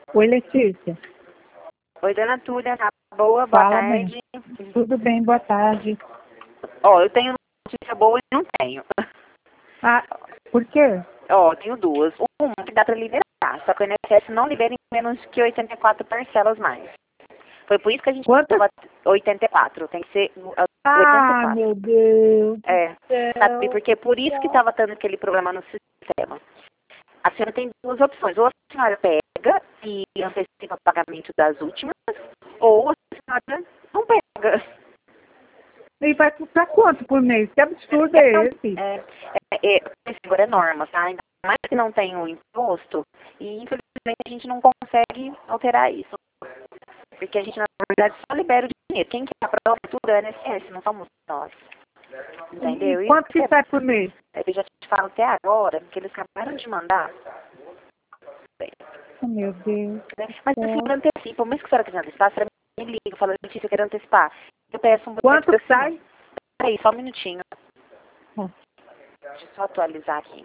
Oi, Letícia. Oi, dona Túlia, tá boa? Boa Fala, tarde. bem. Tudo bem, boa tarde. Ó, eu tenho notícia boa e não tenho. Ah, por quê? Ó, tenho duas. Uma que dá pra liberar, só que o INSS não libera em menos que 84 parcelas mais. Foi por isso que a gente Quantas? tava 84, tem que ser Ah, 84. meu Deus É, do céu. sabe, porque por isso que tava dando aquele problema no sistema. A senhora tem duas opções, ou a senhora pega e antecipa o pagamento das últimas, ou a senhora não pega. E vai pra quanto por mês? Que absurdo é esse? Esse agora é norma, tá? Ainda mais que não tem o imposto, e infelizmente a gente não consegue alterar isso. Porque a gente, na verdade, só libera o dinheiro. Quem que aprova tudo é o INSS, não somos nós. Entendeu? E quanto que sai por mês? Eu já te falo até agora, que eles acabaram de mandar. Oh, meu Deus. Mas a senhora antecipa, mesmo que a senhora quiser antecipar, a senhora me liga, fala, Letícia, eu quero antecipar. Eu peço um Quanto sai? Peraí, só um minutinho. Ah. Deixa eu só atualizar aqui.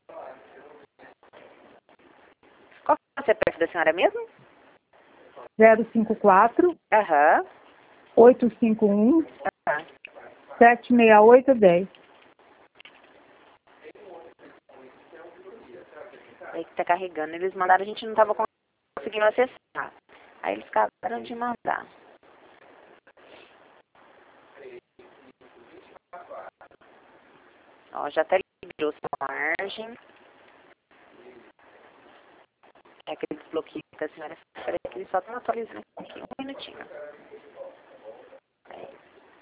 Qual que é o CPF da senhora mesmo? 054 Aham. 851 Aham. 76810. Aí que tá carregando. Eles mandaram, a gente não tava conseguindo acessar. Aí eles acabaram de mandar. Ó, já até liberou sua margem. É aquele desbloqueio que a senhora... Peraí que eles só estão atualizando aqui. Um minutinho. Aí.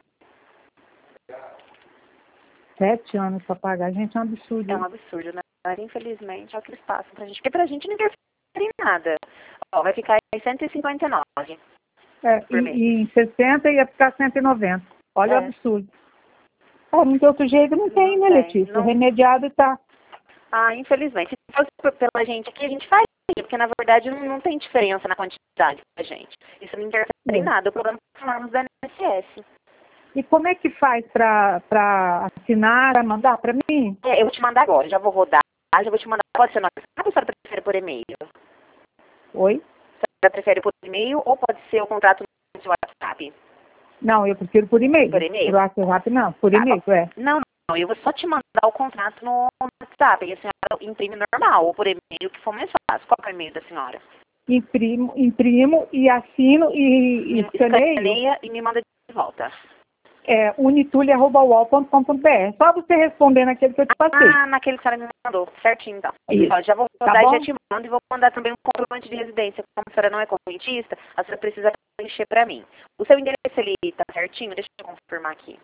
7 anos pra pagar, gente, é um absurdo. É um absurdo, né? Mas, infelizmente, é o que eles passam pra gente. Porque pra gente não interfere em nada. Ó, vai ficar em 159 por mês. E em 60 ia ficar 190. Olha o absurdo. Não tem outro jeito, não tem, né, Letícia? Não. Remediado tá. Ah, infelizmente. Se fosse pela gente aqui, a gente faria. Porque, na verdade, não tem diferença na quantidade pra gente. Isso não interfere em nada. O problema é os da INSS. E como é que faz pra assinar, pra mandar pra mim? Eu vou te mandar agora. Já vou rodar. Já vou te mandar. Pode ser no WhatsApp ou a senhora prefere por e-mail? Oi? A senhora prefere por e-mail ou pode ser o contrato no seu WhatsApp? Não, eu prefiro por e-mail. Por e-mail? Por WhatsApp não, por e-mail, é. Não, eu vou só te mandar o contrato no WhatsApp. E a senhora imprime normal, ou por e-mail, que for mais fácil. Qual é o e-mail da senhora? Imprimo e assino e escaneio. Escaneia e me manda de volta. É unitule@uol.com.br. Só você responder naquele que eu te passei. Ah, naquele que a senhora me mandou. Certinho, então. Isso. Ó, já vou Tá rodar bom? e já te mando. E vou mandar também um comprovante de residência. Como a senhora não é correntista, a senhora precisa preencher pra mim. O seu endereço ali tá certinho? Deixa eu confirmar aqui.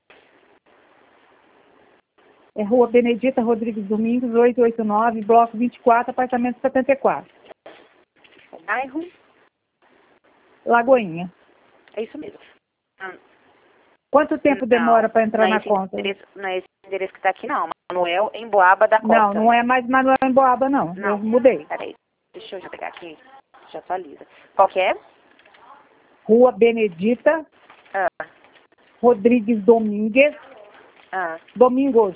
É Rua Benedita Rodrigues Domingos, 889, Bloco 24, apartamento 74. O bairro? Lagoinha. É isso mesmo. Quanto tempo demora para entrar na conta? Não é esse endereço que tá aqui, não. Manuel em Boaba da Costa. Não, não é mais Manuel em Boaba, não. Eu mudei. Peraí. Deixa eu já pegar aqui. Já atualiza. Qual que é? Rua Benedita Rodrigues Domingues. Domingos.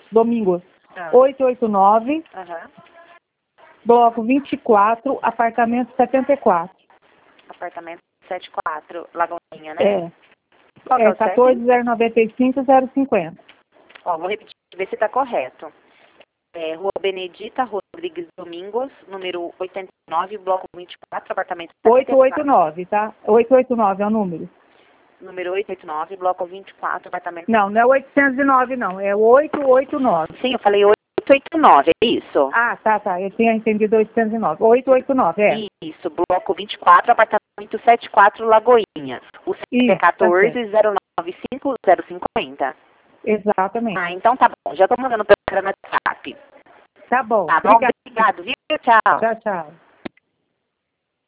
889, Bloco 24, apartamento 74. Apartamento 74, Lagoinha, né? É. Qual que é o 140950. Ó, vou repetir, ver se tá correto. É Rua Benedita Rodrigues Domingos, número 89, Bloco 24, apartamento 74. 889, tá? 889 é o número. Número 889, Bloco 24, apartamento... Não, não é 809, não. É 889. Sim, eu falei 889, é isso? Ah, tá. Eu tinha entendido 809. 889, é. Isso, Bloco 24, apartamento 74, Lagoinha. O CEP é 14095050. Exatamente. Ah, então tá bom. Já tô mandando pra no WhatsApp. Tá bom. Tá bom? Obrigado, viu? Tchau. Tchau.